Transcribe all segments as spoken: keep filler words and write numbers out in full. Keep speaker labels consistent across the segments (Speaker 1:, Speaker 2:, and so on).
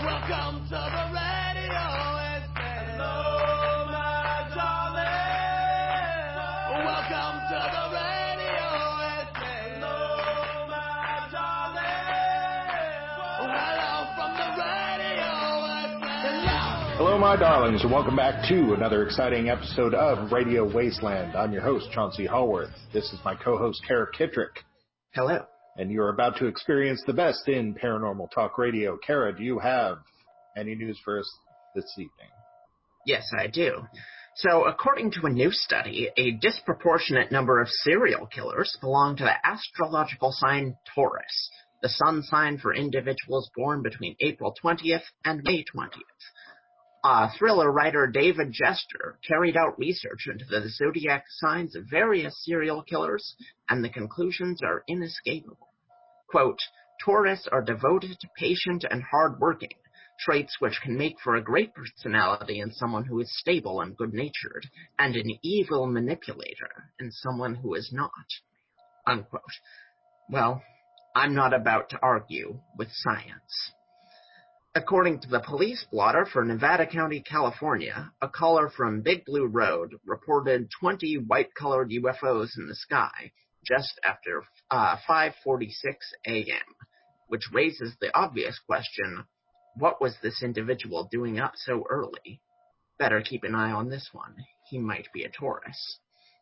Speaker 1: Welcome to the radio. Hello, my darling. Welcome to the radio. Hello, my darling. Hello from the radio. Hello.
Speaker 2: Hello, my darlings, and welcome back to another exciting episode of Radio Wasteland. I'm your host, Chauncey Hallworth. This is my co-host, Kara Kittrick.
Speaker 3: Hello.
Speaker 2: And you're about to experience the best in paranormal talk radio. Kara, do you have any news for us this evening?
Speaker 3: Yes, I do. So, according to a new study, a disproportionate number of serial killers belong to the astrological sign Taurus, the sun sign for individuals born between April twentieth and May twentieth. Uh, thriller writer David Jester carried out research into the zodiac signs of various serial killers, and the conclusions are inescapable. Quote, Taurus are devoted, patient, and hard-working, traits which can make for a great personality in someone who is stable and good-natured, and an evil manipulator in someone who is not. Unquote. Well, I'm not about to argue with science. According to the police blotter for Nevada County, California, a caller from Big Blue Road reported twenty white-colored U F Os in the sky just after uh, five forty-six a.m., which raises the obvious question, what was this individual doing up so early? Better keep an eye on this one. He might be a Taurus.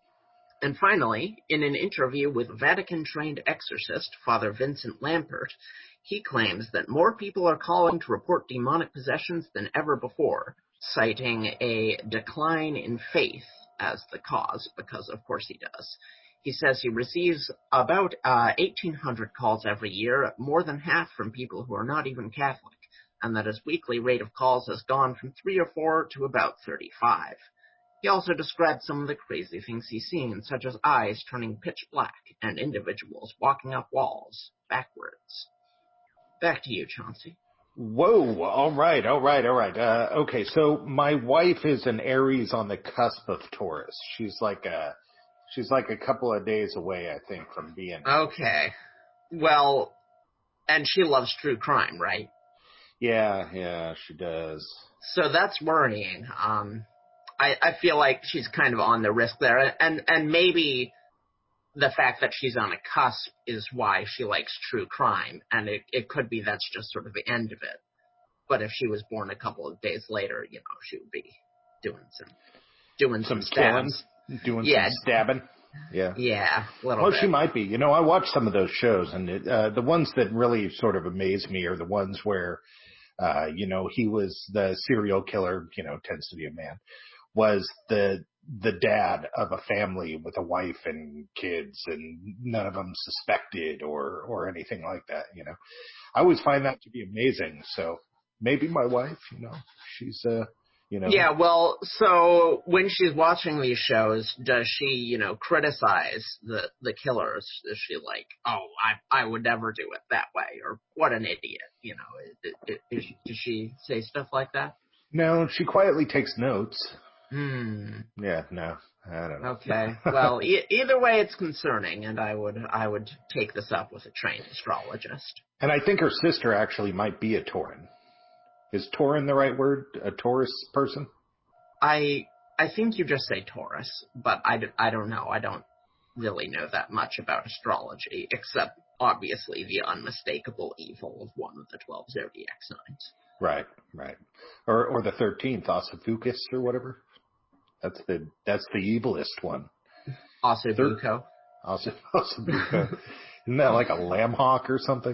Speaker 3: And finally, in an interview with Vatican-trained exorcist Father Vincent Lampert, he claims that more people are calling to report demonic possessions than ever before, citing a decline in faith as the cause, because of course he does. He says he receives about uh, eighteen hundred calls every year, more than half from people who are not even Catholic, and that his weekly rate of calls has gone from three or four to about thirty-five. He also described some of the crazy things he's seen, such as eyes turning pitch black and individuals walking up walls backwards. Back to you, Chauncey.
Speaker 2: Whoa, all right, all right, all right. Uh, okay, so my wife is an Aries on the cusp of Taurus. She's like a, she's like a couple of days away, I think, from being.
Speaker 3: Okay. Well, and she loves true crime, right?
Speaker 2: Yeah, yeah, she does.
Speaker 3: So that's worrying. Um, I, I feel like she's kind of on the risk there, and and maybe the fact that she's on a cusp is why she likes true crime, and it, it could be that's just sort of the end of it. But if she was born a couple of days later, you know, she would be doing some doing some, some stabs,
Speaker 2: killing, doing
Speaker 3: yeah.
Speaker 2: some stabbing. Yeah,
Speaker 3: yeah, a little
Speaker 2: well,
Speaker 3: bit.
Speaker 2: she might be. You know, I watched some of those shows, and it, uh, the ones that really sort of amaze me are the ones where, uh, you know, he was the serial killer. You know, tends to be a man. Was the the dad of a family with a wife and kids, and none of them suspected or or anything like that. You know, I always find that to be amazing. So maybe my wife, you know, she's uh, you know,
Speaker 3: yeah. Well, so when she's watching these shows, does she, you know, criticize the the killers? Is she like, oh, I I would never do it that way, or what an idiot? You know, is, is, does she say stuff like that?
Speaker 2: No, she quietly takes notes.
Speaker 3: Hmm.
Speaker 2: Yeah, no, I don't know.
Speaker 3: Okay. Well, e- either way, it's concerning, and I would I would take this up with a trained astrologist.
Speaker 2: And I think her sister actually might be a Tauran. Is Tauran the right word? A Taurus person?
Speaker 3: I I think you just say Taurus, but I, d- I don't know. I don't really know that much about astrology, except obviously the unmistakable evil of one of the twelve zodiac signs.
Speaker 2: Right, right. Or or the thirteenth, Ossifucus or whatever. That's the that's the evilest one.
Speaker 3: Ossobuco.
Speaker 2: Ossobuco. Isn't that like a lamb hawk or something?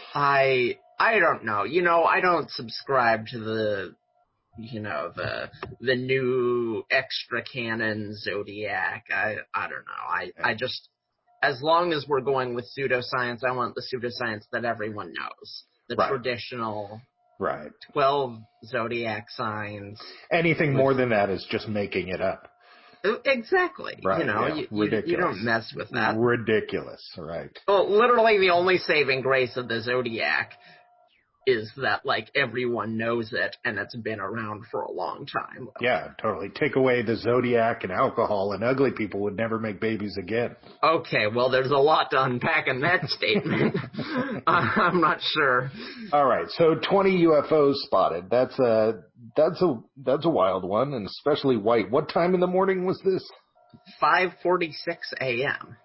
Speaker 3: I I don't know. You know, I don't subscribe to the you know the the new extra canon zodiac. I I don't know. I
Speaker 2: yeah.
Speaker 3: I just as long as we're going with pseudoscience, I want the pseudoscience that everyone knows. The
Speaker 2: right.
Speaker 3: traditional
Speaker 2: right
Speaker 3: twelve zodiac signs.
Speaker 2: Anything
Speaker 3: with,
Speaker 2: more than that is just making it up.
Speaker 3: Exactly.
Speaker 2: Right,
Speaker 3: you know,
Speaker 2: yeah.
Speaker 3: you,
Speaker 2: Ridiculous.
Speaker 3: You, you don't mess with that.
Speaker 2: Ridiculous, right.
Speaker 3: Well, literally the only saving grace of the zodiac is that, like, everyone knows it and it's been around for a long time.
Speaker 2: Yeah, totally. Take away the zodiac and alcohol and ugly people would never make babies again.
Speaker 3: Okay, well, there's a lot to unpack in that statement. uh, I'm not sure.
Speaker 2: All right, so twenty U F Os spotted. That's a, that's a, that's a wild one, and especially white. What time in the morning was this?
Speaker 3: five forty-six a.m.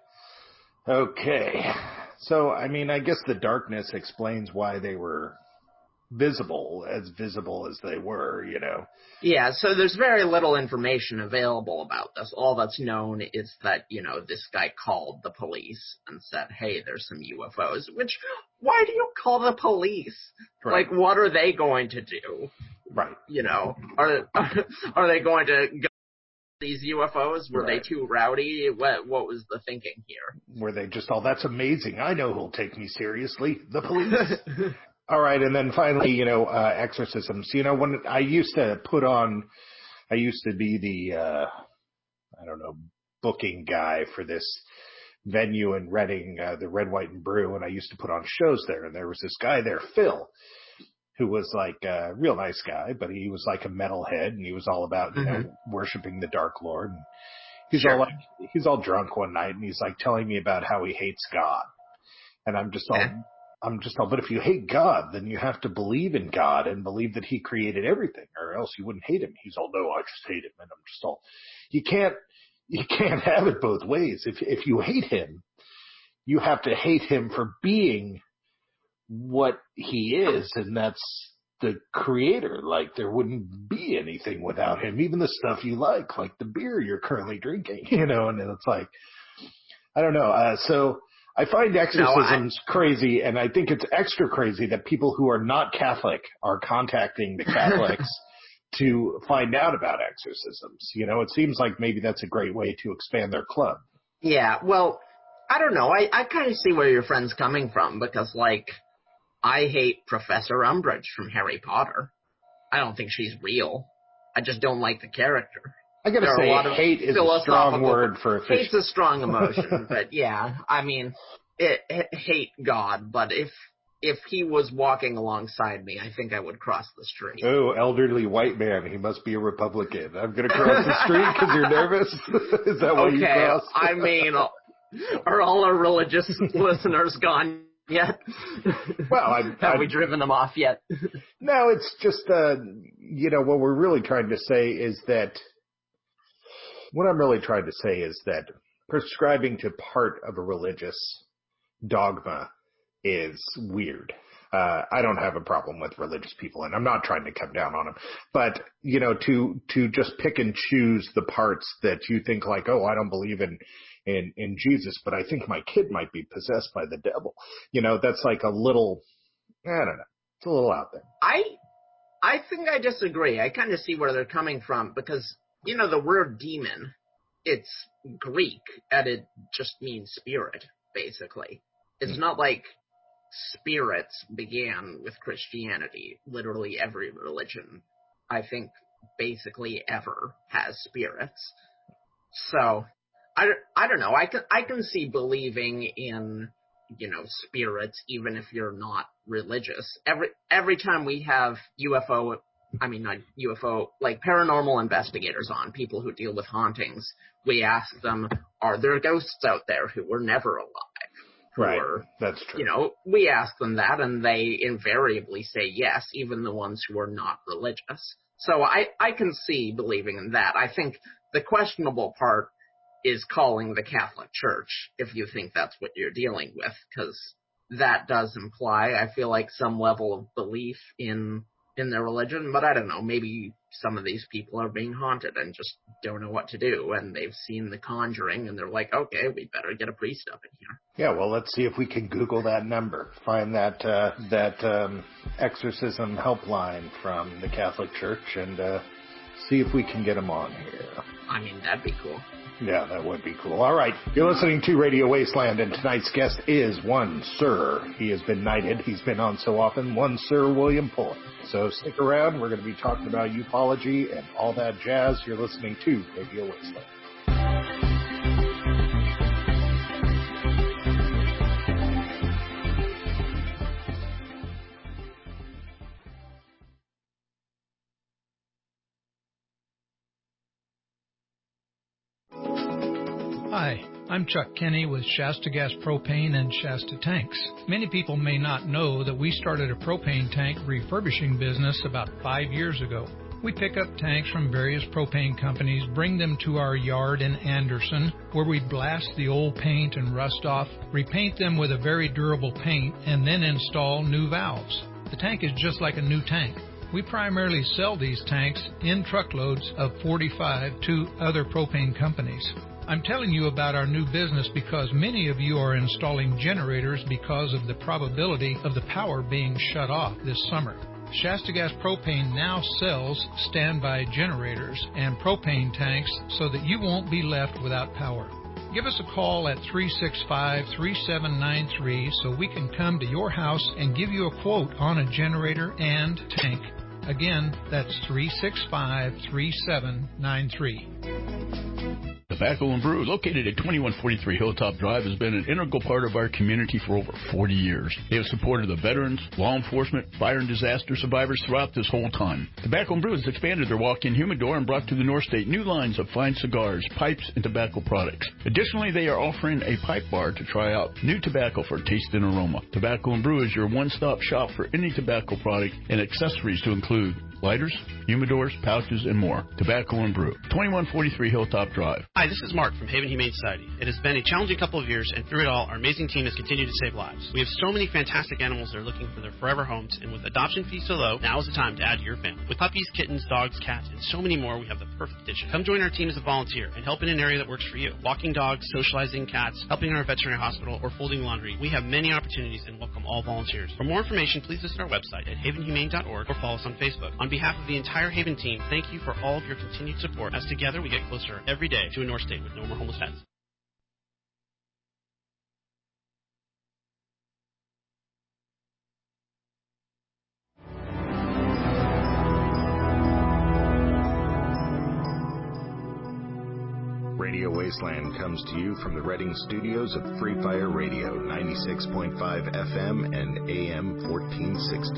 Speaker 2: Okay. So, I mean, I guess the darkness explains why they were visible, as visible as they were, you know.
Speaker 3: Yeah, so there's very little information available about this. All that's known is that, you know, this guy called the police and said, hey, there's some U F Os, which, why do you call the police?
Speaker 2: Right.
Speaker 3: Like, what are they going to do?
Speaker 2: Right.
Speaker 3: You know, are, are they going to go these U F Os? Were
Speaker 2: Right.
Speaker 3: they too rowdy? What, what was the thinking here?
Speaker 2: Were they just, oh, that's amazing. I know who'll take me seriously. The police. All right, and then finally, you know, uh, exorcisms. You know, when I used to put on, I used to be the, uh, I don't know, booking guy for this venue in Reading, uh, the Red, White, and Brew, and I used to put on shows there, and there was this guy there, Phil, who was like a real nice guy, but he was like a metalhead, and he was all about, you
Speaker 3: Mm-hmm.
Speaker 2: know, worshiping the Dark Lord. And he's
Speaker 3: Sure.
Speaker 2: all like, he's all drunk one night, and he's like telling me about how he hates God. And I'm just all,
Speaker 3: Yeah.
Speaker 2: I'm just all, but if you hate God, then you have to believe in God and believe that he created everything, or else you wouldn't hate him. He's all, no, I just hate him. And I'm just all, you can't, you can't have it both ways. If, if you hate him, you have to hate him for being what he is, and that's the creator. Like, there wouldn't be anything without him, even the stuff you like, like the beer you're currently drinking, you know, and it's like, I don't know. Uh, so I find exorcisms
Speaker 3: No, I...
Speaker 2: crazy, and I think it's extra crazy that people who are not Catholic are contacting the Catholics to find out about exorcisms. You know, it seems like maybe that's a great way to expand their club.
Speaker 3: Yeah, well, I don't know. I, I kind of see where your friend's coming from, because, like, I hate Professor Umbridge from Harry Potter. I don't think she's real. I just don't like the character.
Speaker 2: I gotta
Speaker 3: There are
Speaker 2: say,
Speaker 3: a lot of
Speaker 2: hate is a strong word for a fish.
Speaker 3: Hate's a strong emotion, but yeah, I mean, it, it, hate God, but if if he was walking alongside me, I think I would cross the street.
Speaker 2: Oh, elderly white man, he must be a Republican. I'm gonna cross the street because you're nervous? Is that why
Speaker 3: okay,
Speaker 2: you crossed?
Speaker 3: I mean, are all our religious listeners gone yet?
Speaker 2: Well, I,
Speaker 3: have
Speaker 2: I,
Speaker 3: we driven them off yet?
Speaker 2: No, it's just, uh, you know, what we're really trying to say is that, what I'm really trying to say is that prescribing to part of a religious dogma is weird. Uh, I don't have a problem with religious people, and I'm not trying to come down on them. But, you know, to, to just pick and choose the parts that you think like, oh, I don't believe in, in, in Jesus, but I think my kid might be possessed by the devil. You know, that's like a little, I don't know. It's a little out there.
Speaker 3: I, I think I disagree. I kind of see where they're coming from, because, you know, the word demon, it's Greek, and it just means spirit, basically. It's not like spirits began with Christianity. Literally every religion, I think, basically ever has spirits. So, I, I don't know. I can, I can see believing in, you know, spirits, even if you're not religious. Every, every time we have U F O, I mean, not U F O, like paranormal investigators on, people who deal with hauntings, we ask them, are there ghosts out there who were never alive?
Speaker 2: Right,
Speaker 3: or,
Speaker 2: that's true.
Speaker 3: You know, we ask them that, and they invariably say yes, even the ones who are not religious. So I, I can see believing in that. I think the questionable part is calling the Catholic Church, if you think that's what you're dealing with, because that does imply, I feel like, some level of belief in in their religion, but I don't know, maybe some of these people are being haunted and just don't know what to do, and they've seen The Conjuring, and they're like, okay, we better get a priest up in here.
Speaker 2: Yeah, well, let's see if we can Google that number, find that uh, that um, exorcism helpline from the Catholic Church, and uh, see if we can get them on here.
Speaker 3: I mean, that'd be cool.
Speaker 2: Yeah, that would be cool. All right, you're listening to Radio Wasteland, and tonight's guest is one Sir. He has been knighted. He's been on so often, one Sir William Pullen. So stick around. We're going to be talking about ufology and all that jazz. You're listening to Radio Wasteland.
Speaker 4: Hi, I'm Chuck Kenny with Shasta Gas Propane and Shasta Tanks. Many people may not know that we started a propane tank refurbishing business about five years ago. We pick up tanks from various propane companies, bring them to our yard in Anderson, where we blast the old paint and rust off, repaint them with a very durable paint, and then install new valves. The tank is just like a new tank. We primarily sell these tanks in truckloads of forty-five to other propane companies. I'm telling you about our new business because many of you are installing generators because of the probability of the power being shut off this summer. Shasta Gas Propane now sells standby generators and propane tanks so that you won't be left without power. Give us a call at three six five, three seven nine three so we can come to your house and give you a quote on a generator and tank. Again, that's three six five, three seven nine three.
Speaker 5: Tobacco and Brew, located at twenty-one forty-three Hilltop Drive, has been an integral part of our community for over forty years. They have supported the veterans, law enforcement, fire and disaster survivors throughout this whole time. Tobacco and Brew has expanded their walk-in humidor and brought to the North State new lines of fine cigars, pipes, and tobacco products. Additionally, they are offering a pipe bar to try out new tobacco for taste and aroma. Tobacco and Brew is your one-stop shop for any tobacco product and accessories to include lighters, humidors, pouches, and more. Tobacco and Brew, twenty-one forty-three Hilltop Drive.
Speaker 6: Hi, this is Mark from Haven Humane Society. It has been a challenging couple of years, and through it all, our amazing team has continued to save lives. We have so many fantastic animals that are looking for their forever homes, and with adoption fees so low, now is the time to add to your family. With puppies, kittens, dogs, cats, and so many more, we have the perfect addition. Come join our team as a volunteer and help in an area that works for you. Walking dogs, socializing cats, helping in our veterinary hospital, or folding laundry. We have many opportunities and welcome all volunteers. For more information, please visit our website at haven humane dot org or follow us on Facebook. On behalf of the entire Haven team, thank you for all of your continued support, as together we get closer every day to a North State with no more homeless pets.
Speaker 2: Radio Wasteland comes to you from the Reading studios of Free Fire Radio, ninety-six point five F M and A M fourteen sixty.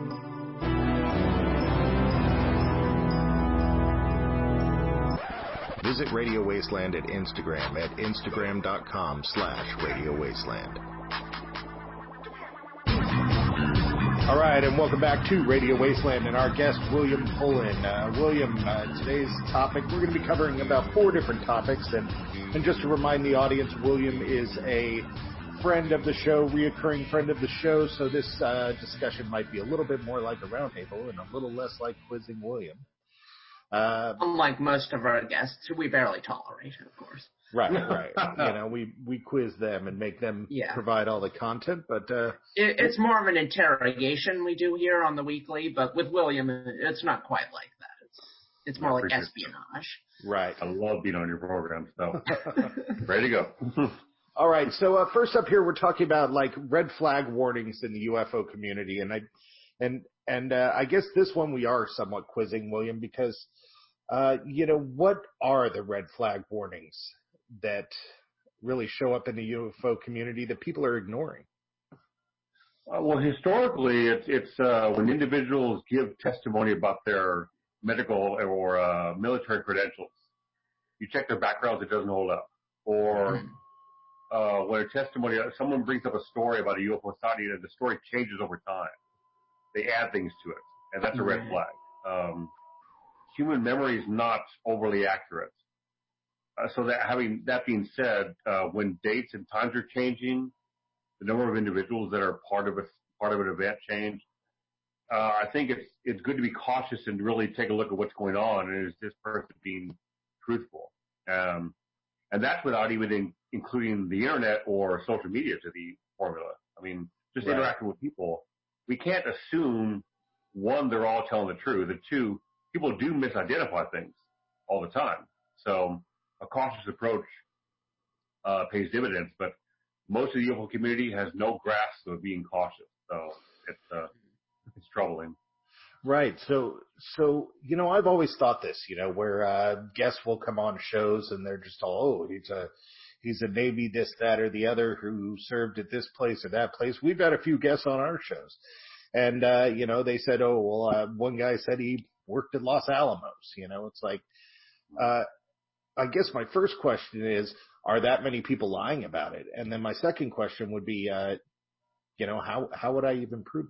Speaker 2: Visit Radio Wasteland at Instagram at instagram.com slash Radio Wasteland. All right, and welcome back to Radio Wasteland and our guest, William Pullen. Uh, William, uh, today's topic, we're going to be covering about four different topics. And, and just to remind the audience, William is a friend of the show, reoccurring friend of the show, so this uh, discussion might be a little bit more like a roundtable and a little less like quizzing William. Uh,
Speaker 3: Unlike most of our guests, who we barely tolerate, of course.
Speaker 2: Right, right. You know, we, we quiz them and make them yeah. provide all the content, but... Uh,
Speaker 3: it, it's more of an interrogation we do here on the weekly, but with William, it's not quite like that. It's it's more like espionage.
Speaker 2: Right.
Speaker 7: I love being on your program, so ready to go.
Speaker 2: All right, so uh, first up here, we're talking about, like, red flag warnings in the U F O community, and I... And and uh, I guess this one we are somewhat quizzing, William, because, uh, you know, what are the red flag warnings that really show up in the U F O community that people are ignoring?
Speaker 7: Uh, well, historically, it's, it's uh, when individuals give testimony about their medical or uh, military credentials. You check their backgrounds, it doesn't hold up. Or uh, when a testimony, someone brings up a story about a U F O sighting and the story changes over time. They add things to it, and that's a red flag. Um, human memory is not overly accurate. Uh, so that having that being said, uh, when dates and times are changing, the number of individuals that are part of a part of an event change, uh, I think it's it's good to be cautious and really take a look at what's going on, and is this person being truthful? Um, and that's without even in, including the internet or social media to the formula. I mean, just right. interacting with people. We can't assume, one, they're all telling the truth, and two, people do misidentify things all the time. So a cautious approach uh, pays dividends, but most of the U F O community has no grasp of being cautious. So it's uh, it's troubling.
Speaker 2: Right. So, so you know, I've always thought this, you know, where uh, guests will come on shows and they're just all, oh, he's a he's a Navy this, that, or the other who served at this place or that place. We've had a few guests on our shows. And, uh, you know, they said, oh, well, uh, one guy said he worked at Los Alamos. You know, it's like, uh, I guess my first question is, are that many people lying about it? And then my second question would be, uh, you know, how, how would I even prove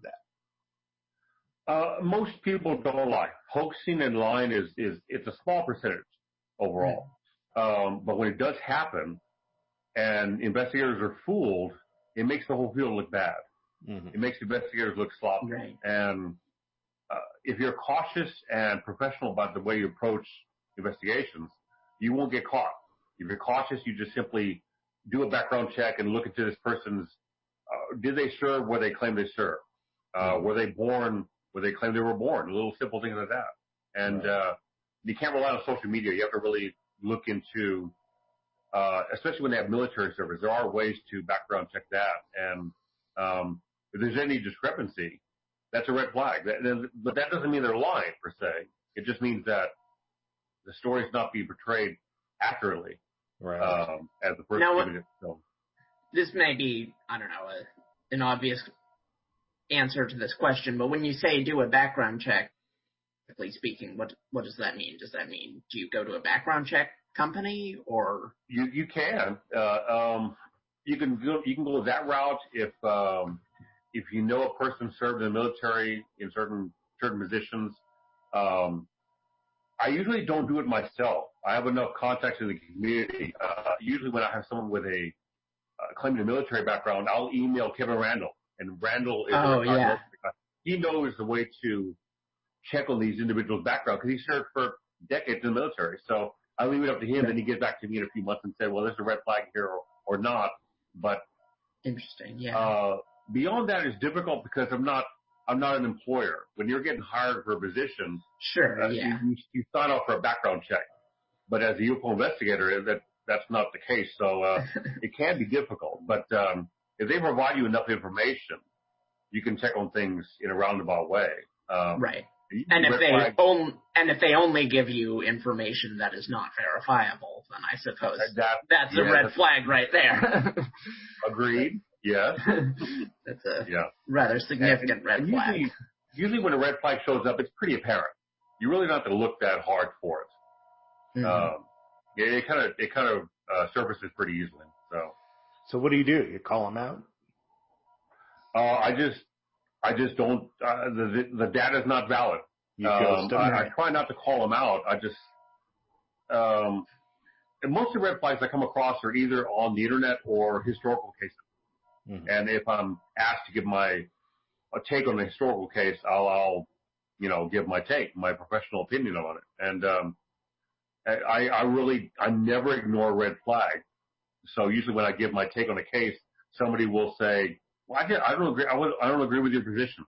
Speaker 2: that?
Speaker 7: Uh, most people don't lie. Hoaxing and lying is, is it's a small percentage overall. Mm-hmm. Um, but when it does happen and investigators are fooled, it makes the whole field look bad. Mm-hmm. It makes investigators look sloppy. Right. And uh, if you're cautious and professional about the way you approach investigations, you won't get caught. If you're cautious, you just simply do a background check and look into this person's, uh, did they serve where they claim they served? Uh, mm-hmm. Were they born where they claim they were born? Little simple things like that. And right. uh, you can't rely on social media. You have to really look into, uh, especially when they have military service, there are ways to background check that. And um, if there's any discrepancy, that's a red flag. That, but that doesn't mean they're lying, per se. It just means that the story's not being portrayed accurately, right. um, as the person
Speaker 3: now,
Speaker 7: giving it. So.
Speaker 3: This may be, I don't know, a, an obvious answer to this question, but when you say do a background check, technically speaking, what what does that mean? Does that mean do you go to a background check company, or
Speaker 7: you you can uh, um, you can go you can go that route if um, if you know a person served in the military in certain certain positions. Um, I usually don't do it myself. I have enough contacts in the community. Uh, usually, when I have someone with a uh, claiming a military background, I'll email Kevin Randall, and Randall is
Speaker 3: oh,
Speaker 7: a
Speaker 3: yeah.
Speaker 7: he knows the way to check on these individuals' background because he served for decades in the military. So I leave it up to him, right. Then he gets back to me in a few months and say, well, there's a red flag here or, or not. But
Speaker 3: interesting, yeah.
Speaker 7: Uh, beyond that is difficult because I'm not I'm not an employer. When you're getting hired for a position,
Speaker 3: sure,
Speaker 7: uh,
Speaker 3: yeah.
Speaker 7: you, you sign up for a background check. But as a U F O investigator, that that's not the case. So uh, it can be difficult. But um, if they provide you enough information, you can check on things in a roundabout way. Um,
Speaker 3: right. And if they
Speaker 7: flag,
Speaker 3: only and if they only give you information that is not verifiable, then I suppose that, that's yeah, a red that's, flag right there.
Speaker 7: Agreed. Yes.
Speaker 3: That's a
Speaker 7: yeah.
Speaker 3: rather significant
Speaker 7: and,
Speaker 3: red
Speaker 7: and
Speaker 3: flag.
Speaker 7: Usually, usually when a red flag shows up, it's pretty apparent. You really don't have to look that hard for it. Mm-hmm. Um, yeah, it kind of it kind of uh, surfaces pretty easily. So.
Speaker 2: So what do you do? You call them out?
Speaker 7: Uh, I just. I just don't, uh, the, the data is not valid.
Speaker 2: You
Speaker 7: um, I, I try not to call them out. I just, um, and most of the red flags I come across are either on the internet or historical cases. Mm-hmm. And if I'm asked to give my a take on a historical case, I'll, I'll, you know, give my take, my professional opinion on it. And, um, I, I really, I never ignore a red flag. So usually when I give my take on a case, somebody will say, well, I, I don't agree. I, would, I don't agree with your position.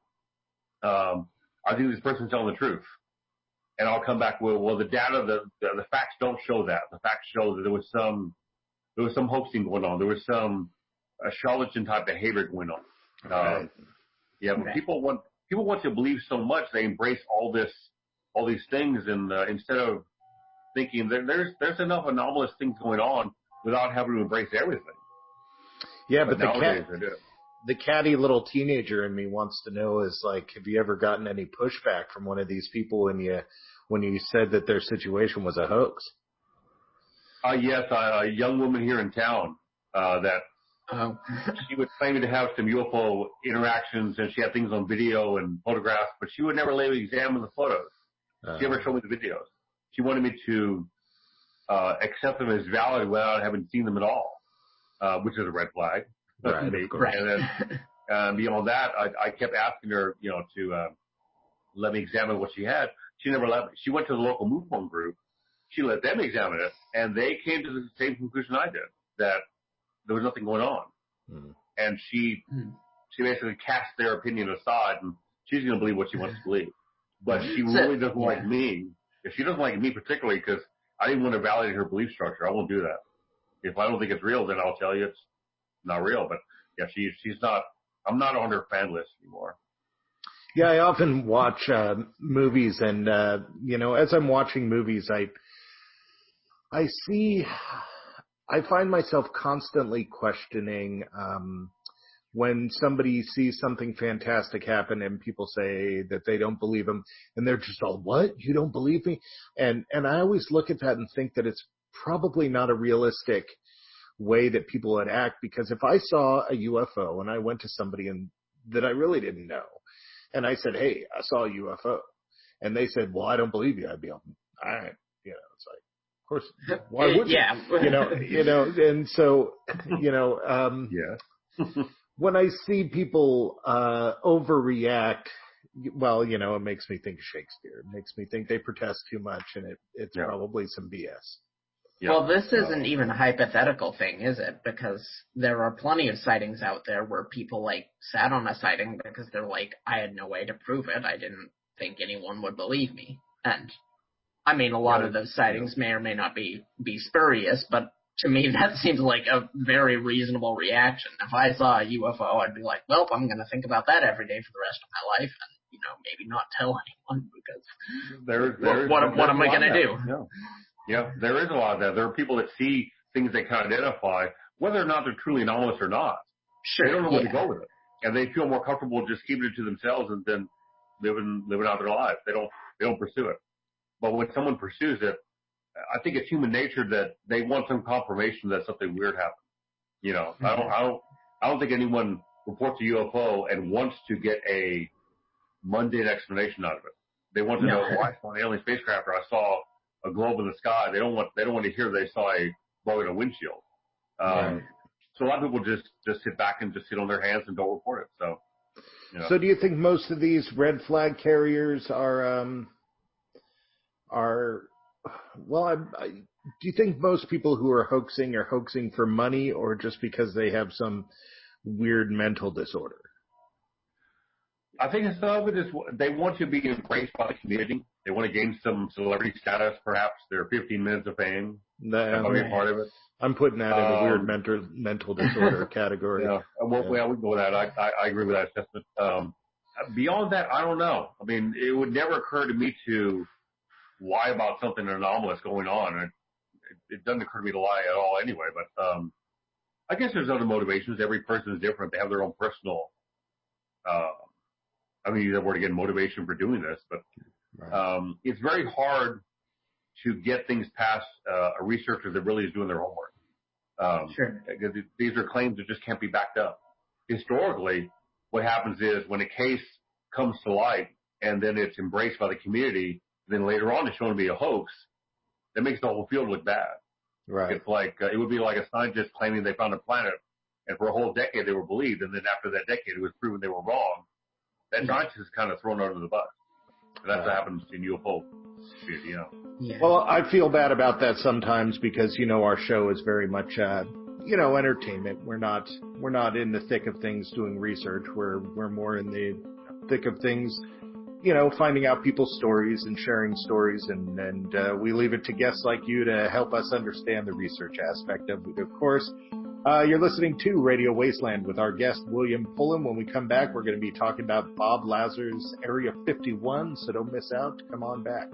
Speaker 7: Um, I think this person's telling the truth, and I'll come back with, well, the data, the, the the facts don't show that. The facts show that there was some there was some hoaxing going on. There was some uh, charlatan type behavior going on.
Speaker 2: Right.
Speaker 7: Um, yeah, but
Speaker 3: right.
Speaker 7: people want people want to believe so much they embrace all this all these things, and uh, instead of thinking there, there's there's enough anomalous things going on without having to embrace everything.
Speaker 2: Yeah, but, but the
Speaker 7: nowadays
Speaker 2: cat.
Speaker 7: they do.
Speaker 2: The catty little teenager in me wants to know is like, have you ever gotten any pushback from one of these people when you when you said that their situation was a hoax?
Speaker 7: Uh, yes, uh, a young woman here in town uh, that
Speaker 3: oh.
Speaker 7: she was claiming to have some U F O interactions, and she had things on video and photographs, but she would never let me examine the photos. Uh, she never showed me the videos. She wanted me to uh, accept them as valid without having seen them at all, uh, which is a red flag.
Speaker 2: Right, of course.
Speaker 7: And then uh, beyond that, I, I kept asking her, you know, to uh, let me examine what she had. She never let me. She went to the local MUFON group. She let them examine it, and they came to the same conclusion I did, that there was nothing going on. Mm. And she mm. she basically cast their opinion aside, and she's going to believe what she wants to believe. But she so, really doesn't yeah. like me. If she doesn't like me particularly, because I didn't want to validate her belief structure, I won't do that. If I don't think it's real, then I'll tell you it's not real. But yeah, she she's not. I'm not on her fan list anymore.
Speaker 2: Yeah, I often watch uh, movies, and uh, you know, as I'm watching movies, I I see, I find myself constantly questioning um, when somebody sees something fantastic happen, and people say that they don't believe them, and they're just all, "What? You don't believe me?" And and I always look at that and think that it's probably not a realistic way that people would act, because if I saw a U F O and I went to somebody and that I really didn't know and I said, hey, I saw a U F O, and they said, well, I don't believe you, I'd be like, all right, you know, it's like, of course, why would
Speaker 3: yeah.
Speaker 2: you? You know, you know, and so, you know, um,
Speaker 7: Yeah.
Speaker 2: when I see people uh, overreact, well, you know, it makes me think of Shakespeare. It makes me think they protest too much, and it, it's
Speaker 7: Yeah.
Speaker 2: probably some B S.
Speaker 7: Yeah.
Speaker 3: Well, this isn't
Speaker 7: Uh,
Speaker 3: even a hypothetical thing, is it? Because there are plenty of sightings out there where people, like, sat on a sighting because they're like, I had no way to prove it. I didn't think anyone would believe me. And, I mean, a lot
Speaker 7: Yeah,
Speaker 3: of those sightings may or may not be, be spurious, but to me that seems like a very reasonable reaction. If I saw a U F O, I'd be like, well, I'm going to think about that every day for the rest of my life and, you know, maybe not tell anyone because
Speaker 7: there,
Speaker 3: what,
Speaker 7: there,
Speaker 3: what,
Speaker 7: there's
Speaker 3: what am
Speaker 7: a
Speaker 3: I
Speaker 7: lot
Speaker 3: going
Speaker 7: of
Speaker 3: to
Speaker 7: that.
Speaker 3: do?
Speaker 7: Yeah. Yeah, there is a lot of that. There are people that see things they can identify, whether or not they're truly anomalous or not.
Speaker 3: Sure,
Speaker 7: They don't know
Speaker 3: yeah.
Speaker 7: where to go with it. And they feel more comfortable just keeping it to themselves and then living living out their lives. They don't they don't pursue it. But when someone pursues it, I think it's human nature that they want some confirmation that something weird happened. You know, mm-hmm. I don't I don't I don't think anyone reports a U F O and wants to get a mundane explanation out of it. They want to
Speaker 3: no.
Speaker 7: know, oh, I saw an alien spacecraft or I saw a globe in the sky. They don't want they don't want to hear they saw a bug in a windshield. Um, right. So a lot of people just, just sit back and just sit on their hands and don't report it. So, you know.
Speaker 2: So do you think most of these red flag carriers are um, are well? I, I, do you think most people who are hoaxing are hoaxing for money or just because they have some weird mental disorder?
Speaker 7: I think some of it is they want to be embraced by the community. They want to gain some celebrity status, perhaps. Their fifteen minutes of fame.
Speaker 2: No,
Speaker 7: That'll be a part of it.
Speaker 2: I'm putting that in a
Speaker 7: um,
Speaker 2: weird mental mental disorder category.
Speaker 7: Yeah, well,
Speaker 2: yeah.
Speaker 7: well, we can go with that. I, I, I agree with that assessment. Um, beyond that, I don't know. I mean, it would never occur to me to lie about something anomalous going on. It, it, it doesn't occur to me to lie at all anyway. But um, I guess there's other motivations. Every person is different. They have their own personal. Uh, I mean, use that word again, motivation for doing this, but
Speaker 2: right.
Speaker 7: um, it's very hard to get things past uh, a researcher that really is doing their homework. Um,
Speaker 3: sure.
Speaker 7: These are claims that just can't be backed up. Historically, what happens is when a case comes to light and then it's embraced by the community, then later on it's shown to be a hoax, that makes the whole field look bad.
Speaker 2: Right.
Speaker 7: It's like uh, it would be like a scientist claiming they found a planet, and for a whole decade they were believed, and then after that decade it was proven they were wrong. That scientist is kind of thrown under the bus. And that's uh, what happens in U F O. You know.
Speaker 2: Yeah. Well, I feel bad about that sometimes because, you know, our show is very much, uh, you know, entertainment. We're not, we're not in the thick of things doing research. We're, we're more in the thick of things, you know, finding out people's stories and sharing stories. And, and, uh, we leave it to guests like you to help us understand the research aspect of it, of course. Uh, you're listening to Radio Wasteland with our guest, William Pullen. When we come back, we're going to be talking about Bob Lazar's Area fifty-one, so don't miss out. Come on back.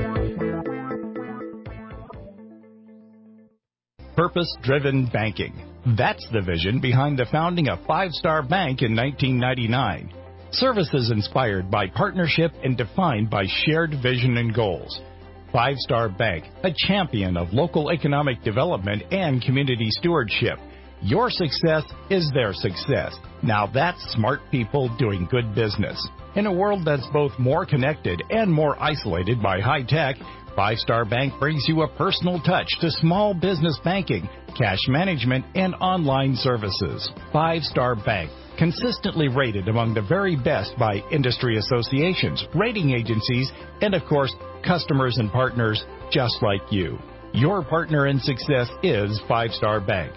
Speaker 8: Purpose-driven banking. That's the vision behind the founding of Five Star Bank in nineteen ninety-nine. Services inspired by partnership and defined by shared vision and goals. Five Star Bank, a champion of local economic development and community stewardship. Your success is their success. Now that's smart people doing good business. In a world that's both more connected and more isolated by high tech, Five Star Bank brings you a personal touch to small business banking, cash management, and online services. Five Star Bank, consistently rated among the very best by industry associations, rating agencies, and of course, customers and partners just like you. Your partner in success is Five Star Bank.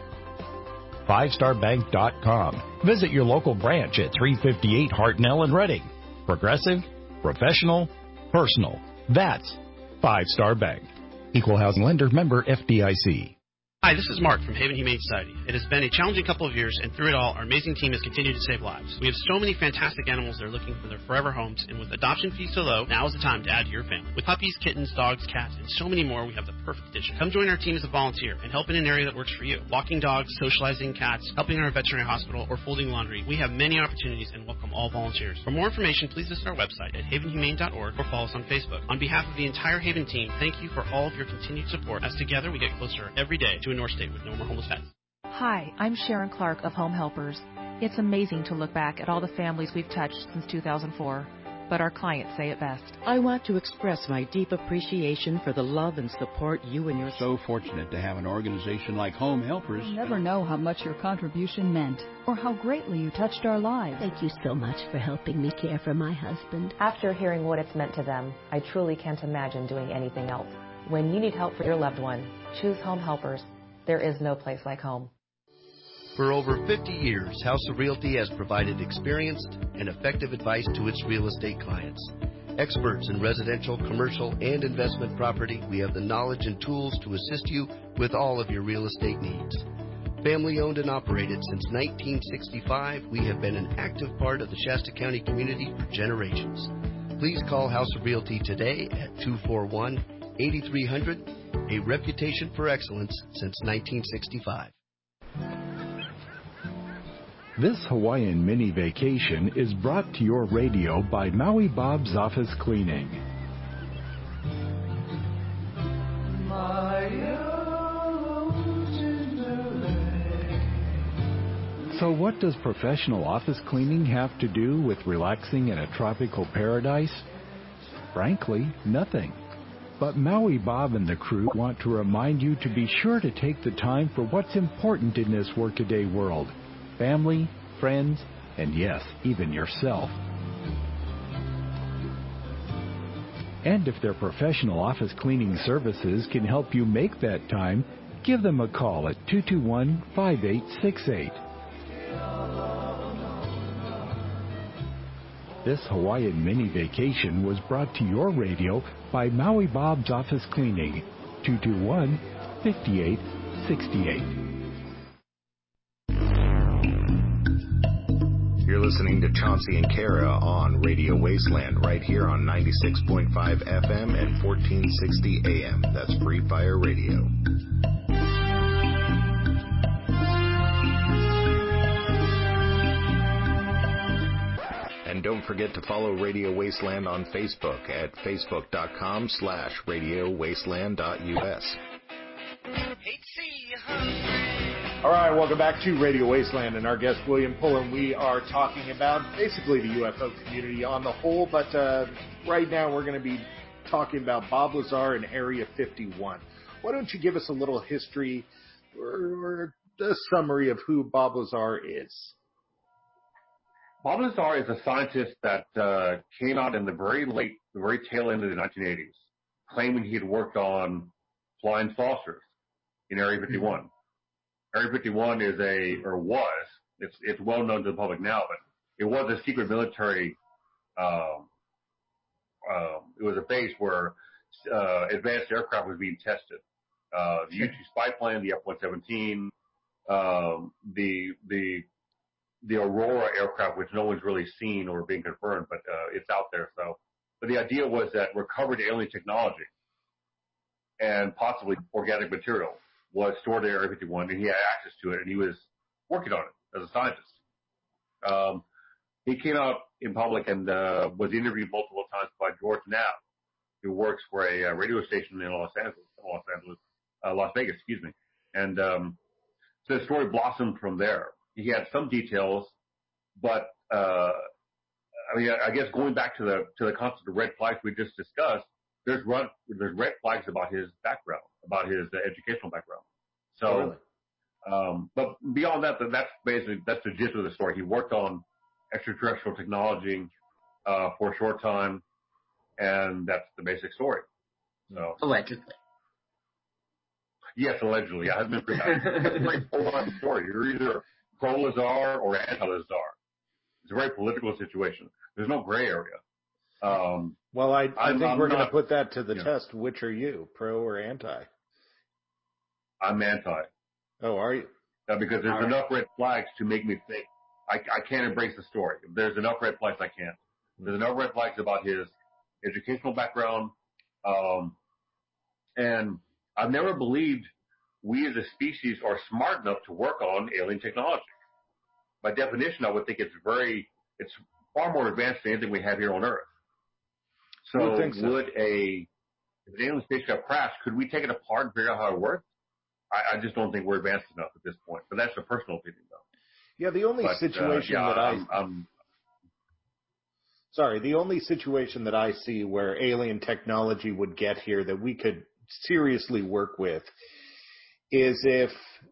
Speaker 8: five star bank dot com. Visit your local branch at three fifty-eight Hartnell in Reading. Progressive, professional, personal. That's Five Star Bank. Equal housing lender, member F D I C.
Speaker 6: Hi, this is Mark from Haven Humane Society. It has been a challenging couple of years, and through it all, our amazing team has continued to save lives. We have so many fantastic animals that are looking for their forever homes, and with adoption fees so low, now is the time to add to your family. With puppies, kittens, dogs, cats, and so many more, we have the perfect addition. Come join our team as a volunteer and help in an area that works for you. Walking dogs, socializing cats, helping in our veterinary hospital, or folding laundry. We have many opportunities and welcome all volunteers. For more information, please visit our website at haven humane dot org or follow us on Facebook. On behalf of the entire Haven team, thank you for all of your continued support, as together we get closer every day to a North State with no more homeless pets.
Speaker 9: Hi, I'm Sharon Clark of Home Helpers. It's amazing to look back at all the families we've touched since two thousand four, but our clients say it best.
Speaker 10: I want to express my deep appreciation for the love and support you and your...
Speaker 11: So fortunate to have an organization like Home Helpers.
Speaker 12: You never know how much your contribution meant or how greatly you touched our lives.
Speaker 13: Thank you so much for helping me care for my husband.
Speaker 14: After hearing what it's meant to them, I truly can't imagine doing anything else. When you need help for your loved one, choose Home Helpers. There is no place like home.
Speaker 15: For over fifty years, House of Realty has provided experienced and effective advice to its real estate clients. Experts in residential, commercial, and investment property, we have the knowledge and tools to assist you with all of your real estate needs. Family owned and operated since nineteen sixty-five, we have been an active part of the Shasta County community for generations. Please call House of Realty today at two four one, eight three zero zero, a reputation for excellence since nineteen sixty-five.
Speaker 16: This Hawaiian mini vacation is brought to your radio by Maui Bob's Office Cleaning. So what does professional office cleaning have to do with relaxing in a tropical paradise? Frankly, nothing. But Maui Bob and the crew want to remind you to be sure to take the time for what's important in this workaday world. Family, friends, and yes, even yourself. And if their professional office cleaning services can help you make that time, give them a call at two two one, five eight six eight. This Hawaiian mini vacation was brought to your radio by Maui Bob's Office Cleaning, two two one, five eight six eight.
Speaker 2: You're listening to Chauncey and Kara on Radio Wasteland right here on ninety-six point five F M and fourteen sixty A M. That's Free Fire Radio. And don't forget to follow Radio Wasteland on Facebook at facebook.com slash radiowasteland.us. All right, welcome back to Radio Wasteland and our guest, William Pullen. We are talking about basically the U F O community on the whole, but uh, right now we're going to be talking about Bob Lazar and Area fifty-one. Why don't you give us a little history or, or a summary of who Bob Lazar is?
Speaker 7: Bob Lazar is a scientist that uh, came out in the very late, the very tail end of the nineteen eighties, claiming he had worked on flying saucers in Area fifty-one. Mm-hmm. Area fifty-one is a, or was, it's it's well known to the public now, but it was a secret military, um, uh, it was a base where uh, advanced aircraft was being tested. Uh, the U two spy plane, the F one seventeen, um, the the the Aurora aircraft, which no one's really seen or being confirmed, but uh, it's out there. So, but the idea was that recovered alien technology and possibly organic material was stored at Area fifty-one, and he had access to it, and he was working on it as a scientist. Um, he came out in public and uh, was interviewed multiple times by George Knapp, who works for a, a radio station in Los Angeles, Los Angeles, uh, Las Vegas, excuse me. And um, so the story blossomed from there. He had some details, but uh, I mean, I guess going back to the to the concept of red flags we just discussed, there's run, there's red flags about his background, about his uh, educational background. So,
Speaker 2: Oh, really?
Speaker 7: um, but beyond that, that's basically that's the gist of the story. He worked on extraterrestrial technology uh, for a short time, and that's the basic story. So
Speaker 3: allegedly.
Speaker 7: Yes, allegedly. I haven't been it's like a whole other story. You're either pro Lazar or anti Lazar. It's a very political situation. There's no gray area. Um,
Speaker 2: well, I, I
Speaker 7: I'm,
Speaker 2: think
Speaker 7: I'm
Speaker 2: we're going to
Speaker 7: not-
Speaker 2: put that to the
Speaker 7: yeah.
Speaker 2: test. Which are you, pro or anti?
Speaker 7: I'm anti.
Speaker 2: Oh, are you?
Speaker 7: Uh, because there's
Speaker 2: All right.
Speaker 7: enough red flags to make me think I, I can't embrace the story. If there's enough red flags, I can't. There's enough red flags about his educational background, um, and I've never believed we as a species are smart enough to work on alien technology. By definition, I would think it's very, it's far more advanced than anything we have here on Earth.
Speaker 2: You
Speaker 7: So,
Speaker 2: would think so.
Speaker 7: would a if an alien spacecraft crash, could we take it apart and figure out how it works? I, I just don't think we're advanced enough at this point. But that's a personal opinion, though.
Speaker 2: Yeah, the only
Speaker 7: But,
Speaker 2: situation
Speaker 7: uh, yeah,
Speaker 2: that I
Speaker 7: I'm, I'm
Speaker 2: sorry, the only situation that I see where alien technology would get here that we could seriously work with is if,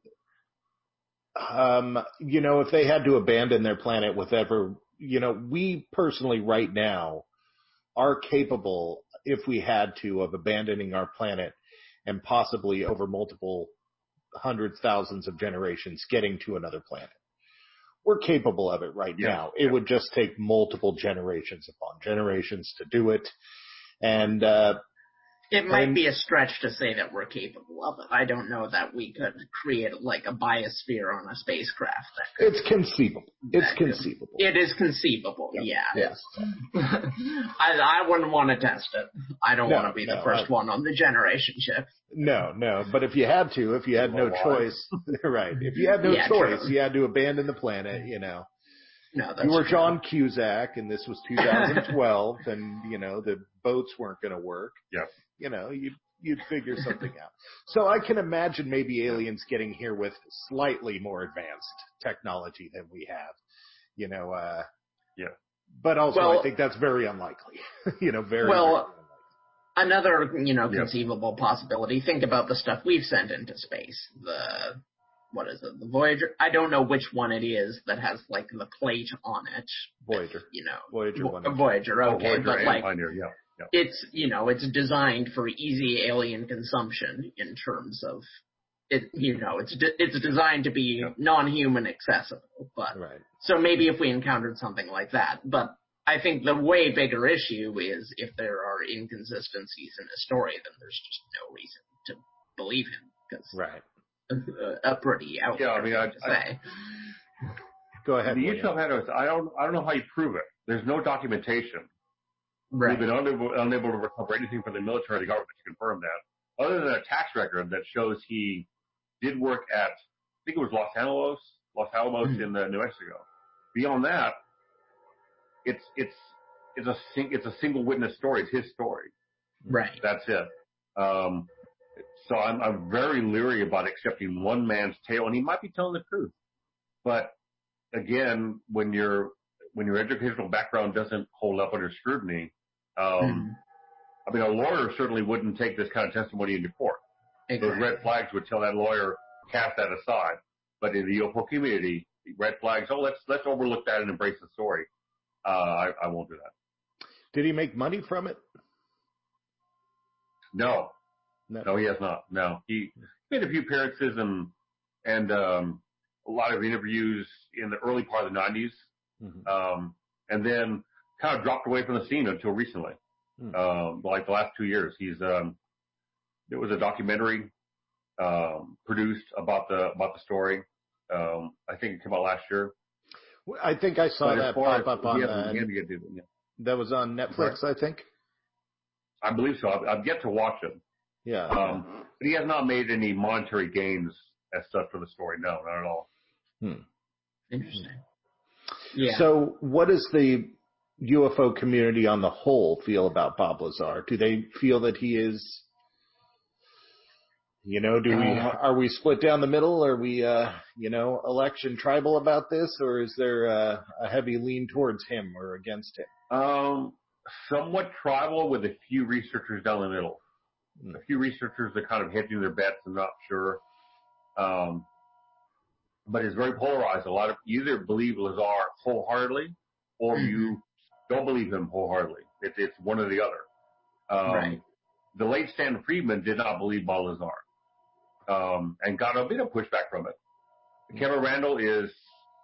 Speaker 2: um, you know, if they had to abandon their planet with ever, you know, we personally right now are capable, if we had to, of abandoning our planet and possibly over multiple hundreds, thousands of generations getting to another planet. We're capable of it right
Speaker 7: Yeah,
Speaker 2: now. It
Speaker 7: yeah.
Speaker 2: would just take multiple generations upon generations to do it. And, uh,
Speaker 3: It might
Speaker 2: and-
Speaker 3: be a stretch to say that we're capable of it. I don't know that we could create like a biosphere on a spacecraft. That could,
Speaker 2: it's conceivable. It's
Speaker 3: that could-
Speaker 2: conceivable.
Speaker 3: It is conceivable, yeah.
Speaker 2: Yes.
Speaker 3: I, I wouldn't want to test it. I don't
Speaker 2: No,
Speaker 3: want to be the
Speaker 2: no,
Speaker 3: first
Speaker 2: I-
Speaker 3: one on the generation ship.
Speaker 2: No, no. But if you had to, if you had no
Speaker 7: Why?
Speaker 2: choice, right. If you had no
Speaker 3: Yeah,
Speaker 2: choice,
Speaker 3: true.
Speaker 2: you had to abandon the planet, you know.
Speaker 3: No, that's
Speaker 2: You were
Speaker 3: true.
Speaker 2: John Cusack, and this was two thousand twelve, and, you know, the boats weren't going to work.
Speaker 7: yeah.
Speaker 2: You know, you'd, you'd figure something out. So I can imagine maybe aliens getting here with slightly more advanced technology than we have. You know, uh,
Speaker 7: Yeah.
Speaker 2: but also
Speaker 3: Well-
Speaker 2: I think that's very unlikely. you know, very,
Speaker 3: Well,
Speaker 2: very
Speaker 3: Another, you know,
Speaker 7: Yeah.
Speaker 3: conceivable possibility. Think about the stuff we've sent into space. The, what is it? The Voyager? I don't know which one it is that has like the plate on it.
Speaker 2: Voyager.
Speaker 3: You know,
Speaker 2: Voyager
Speaker 3: Vo-
Speaker 2: one.
Speaker 3: Voyager.
Speaker 7: Oh,
Speaker 3: Okay,
Speaker 7: Voyager
Speaker 3: but
Speaker 7: and
Speaker 3: like
Speaker 7: Pioneer, yeah. yeah.
Speaker 3: it's, you know, it's designed for easy alien consumption in terms of it. You know, it's de- it's designed to be
Speaker 7: Yeah.
Speaker 3: non-human accessible. But
Speaker 2: Right.
Speaker 3: so maybe if we encountered something like that, but I think the way bigger issue is if there are inconsistencies in his story, then there's just no reason to believe him, because
Speaker 2: Right.
Speaker 3: a, a pretty out
Speaker 7: Yeah, I
Speaker 3: there
Speaker 7: mean,
Speaker 3: thing
Speaker 7: I-
Speaker 3: to
Speaker 7: I-
Speaker 3: say.
Speaker 2: Go ahead.
Speaker 7: The
Speaker 2: William.
Speaker 7: issue I've had is I don't I don't know how you prove it. There's no documentation.
Speaker 3: Right.
Speaker 7: We've been unable, unable to recover anything from the military or the government to confirm that, other than a tax record that shows he did work at, I think it was Los Alamos, Los Alamos
Speaker 3: Mhm.
Speaker 7: in uh, New Mexico. Beyond that, it's it's it's a sing, it's a single witness story. It's his story.
Speaker 3: Right.
Speaker 7: That's it. Um, so I'm I'm very leery about accepting one man's tale, and he might be telling the truth. But again, when your when your educational background doesn't hold up under scrutiny, um, I mean, a lawyer certainly wouldn't take this kind of testimony into court.
Speaker 3: Exactly.
Speaker 7: Those red flags would tell that lawyer cast that aside. But in the U F O community, red flags. Oh, let's let's overlook that and embrace the story. Uh, I, I won't do that.
Speaker 2: Did he make money from it?
Speaker 7: No,
Speaker 2: No.
Speaker 7: no, he has not. No, he made a few appearances and and um, a lot of interviews in the early part of the nineties,
Speaker 2: Mhm.
Speaker 7: um, and then kind of dropped away from the scene until recently.
Speaker 2: Hmm.
Speaker 7: Um, like the last two years, he's um, there was a documentary um, produced about the about the story. Um, I think it came out last year.
Speaker 2: I think I saw
Speaker 7: But as
Speaker 2: that
Speaker 7: far
Speaker 2: pop
Speaker 7: as-
Speaker 2: up on
Speaker 7: he
Speaker 2: uh,
Speaker 7: hasn't- he hasn't yet did it, yeah.
Speaker 2: that was on Netflix, I think.
Speaker 7: I believe so. I've, I've yet to watch it.
Speaker 2: Yeah.
Speaker 7: Um, but he has not made any monetary gains as such for the story. No, not at all.
Speaker 2: Hmm.
Speaker 3: Interesting. Yeah.
Speaker 2: So what does the U F O community on the whole feel about Bob Lazar? Do they feel that he is, you know, do we,
Speaker 7: Uh,
Speaker 2: are we split down the middle? Are we, uh, you know, election tribal about this, or is there uh, a heavy lean towards him or against him?
Speaker 7: Um, somewhat tribal with a few researchers down the middle.
Speaker 2: Hmm.
Speaker 7: A few researchers are kind of hedging their bets. I'm not sure. Um, but it's very polarized. A lot of you either believe Lazar wholeheartedly, or
Speaker 3: Mhm.
Speaker 7: you don't believe him wholeheartedly. It's it's one or the other. Um,
Speaker 3: Right.
Speaker 7: The late Stan Friedman did not believe Bob Lazar, um, and got a bit of pushback from it. Kevin Randall is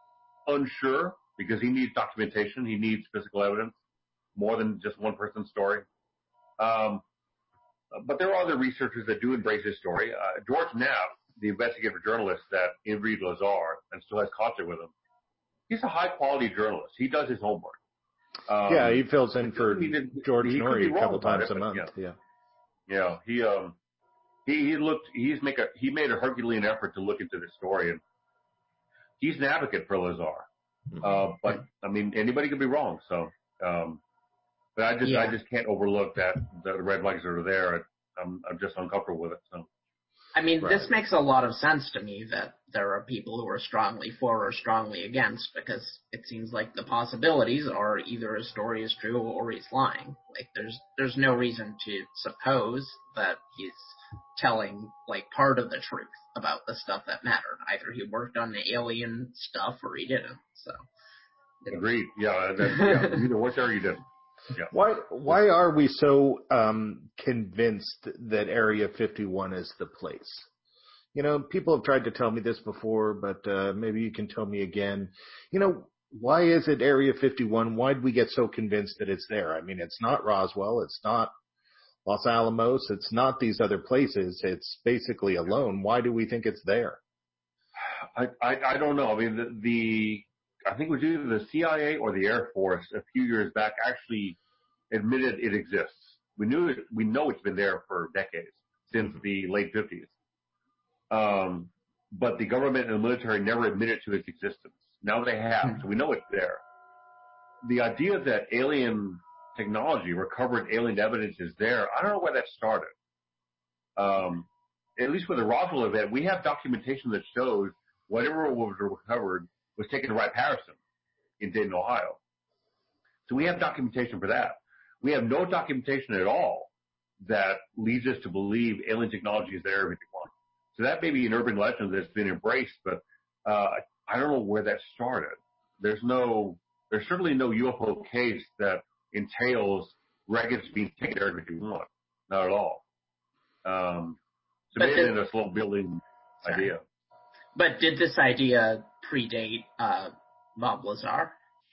Speaker 7: unsure because he needs documentation. He needs physical evidence more than just one person's story. Um, but there are other researchers that do embrace his story. Uh, George Knapp, the investigative journalist that interviewed Lazar and still has contact with him, he's a high-quality journalist. He does his homework. Um,
Speaker 2: yeah, he fills in for
Speaker 7: he did,
Speaker 2: George
Speaker 7: he
Speaker 2: Norrie a couple times
Speaker 7: it,
Speaker 2: a month.
Speaker 7: Yeah.
Speaker 2: yeah.
Speaker 7: Yeah, he um he, he looked he's make a he made a Herculean effort to look into this story, and he's an advocate for Lazar.
Speaker 2: Mm-hmm.
Speaker 7: Uh, but I mean, anybody could be wrong. So, um, but I just
Speaker 3: Yeah.
Speaker 7: I just can't overlook that the red flags are there. I'm I'm just uncomfortable with it. So.
Speaker 3: I mean,
Speaker 2: Right.
Speaker 3: this makes a lot of sense to me that there are people who are strongly for or strongly against, because it seems like the possibilities are either his story is true or he's lying. Like, there's there's no reason to suppose that he's telling, like, part of the truth about the stuff that mattered. Either he worked on the alien stuff or he didn't. So.
Speaker 7: Agreed. Yeah, that's, yeah. You either worked there or you didn't. Yeah.
Speaker 2: Why why are we so um, convinced that Area fifty-one is the place? You know, people have tried to tell me this before, but uh, maybe you can tell me again. You know, why is it Area fifty-one? Why did we get so convinced that it's there? I mean, it's not Roswell. It's not Los Alamos. It's not these other places. It's basically alone. Why do we think it's there?
Speaker 7: I, I, I don't know. I mean, the, the I think it was either the C I A or the Air Force a few years back actually admitted it exists. We knew it. We know it's been there for decades, since the late fifties. Um, but the government and the military never admitted to its existence. Now they have, so we know it's there. The idea that alien technology, recovered alien evidence is there, I don't know where that started. Um, at least with the Roswell event, we have documentation that shows whatever was recovered was taken to Wright-Patterson in Dayton, Ohio. So we have documentation for that. We have no documentation at all that leads us to believe alien technology is there. So that may be an urban legend that's been embraced, but uh, I don't know where that started. There's no, there's certainly no U F O case that entails wreckage being taken to Area fifty-one. Not at all. Um, so maybe in a slow building
Speaker 3: Sorry.
Speaker 7: idea.
Speaker 3: But did this idea predate uh, Bob Lazar?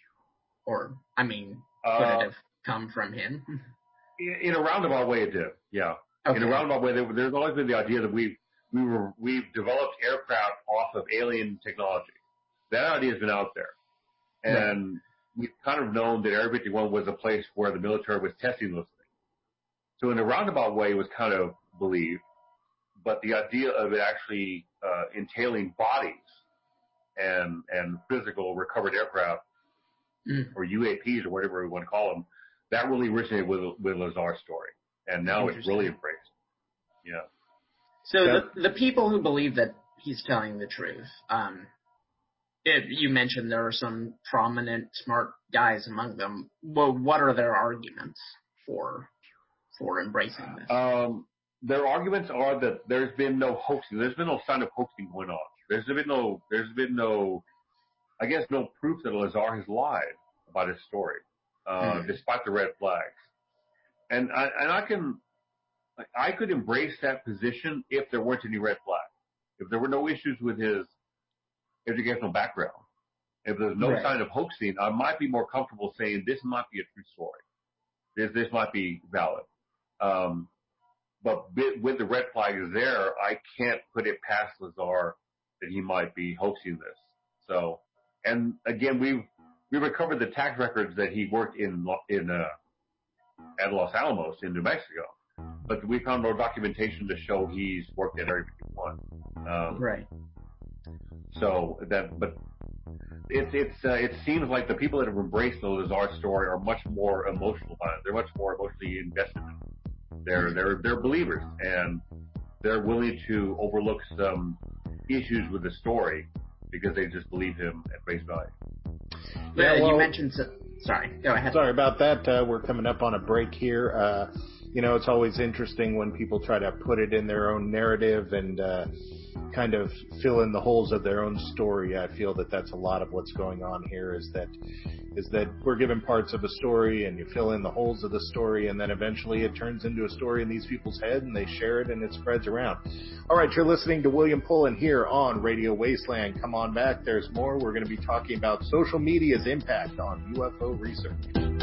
Speaker 3: Or, I mean, could
Speaker 7: Uh,
Speaker 3: it have come from him?
Speaker 7: In, in a roundabout way, it did. Yeah.
Speaker 3: Okay.
Speaker 7: In a roundabout way, there, there's always been the idea that we we were we've developed aircraft off of alien technology. That idea has been out there, and right. we've kind of known that Area fifty-one was a place where the military was testing those things. So in a roundabout way, it was kind of believed, but the idea of it actually uh, entailing bodies and and physical recovered aircraft
Speaker 3: mm.
Speaker 7: or U A Ps or whatever we want to call them, that really originated with with Lazar's story, and now it's really embraced. Yeah.
Speaker 3: So the the people who believe that he's telling the truth, um, it, you mentioned there are some prominent, smart guys among them. Well, what are their arguments for for embracing this?
Speaker 7: Um, their arguments are that there's been no hoaxing. There's been no sign of hoaxing going on. There's been no. There's been no. I guess no proof that Lazar has lied about his story, uh, mm-hmm. despite the red flags. And I and I can. I could embrace that position if there weren't any red flags. If there were no issues with his educational background, if there's no
Speaker 3: right.
Speaker 7: sign of hoaxing, I might be more comfortable saying this might be a true story. This this might be valid. Um, but with the red flags there, I can't put it past Lazar that he might be hoaxing this. So, and again, we've we recovered the tax records that he worked in in uh, at Los Alamos in New Mexico. but we found no documentation to show he's worked at Area fifty-one. Um,
Speaker 3: right.
Speaker 7: So that, but it's it's uh, it seems like the people that have embraced the Lazar story are much more emotional about it. They're much more emotionally invested in it. They're they're they're believers, and they're willing to overlook some issues with the story because they just believe him at face value.
Speaker 3: Yeah,
Speaker 2: well,
Speaker 3: you mentioned. Sorry, go ahead.
Speaker 2: Sorry about that. Uh, we're coming up on a break here. Uh, you know, it's always interesting when people try to put it in their own narrative and uh, kind of fill in the holes of their own story. I feel that that's a lot of what's going on here. Is that is that we're given parts of a story and you fill in the holes of the story, and then eventually it turns into a story in these people's head and they share it and it spreads around. All right, you're listening to William Pullen here on Radio Wasteland. Come on back. There's more. We're going to be talking about social media's impact on U F O research.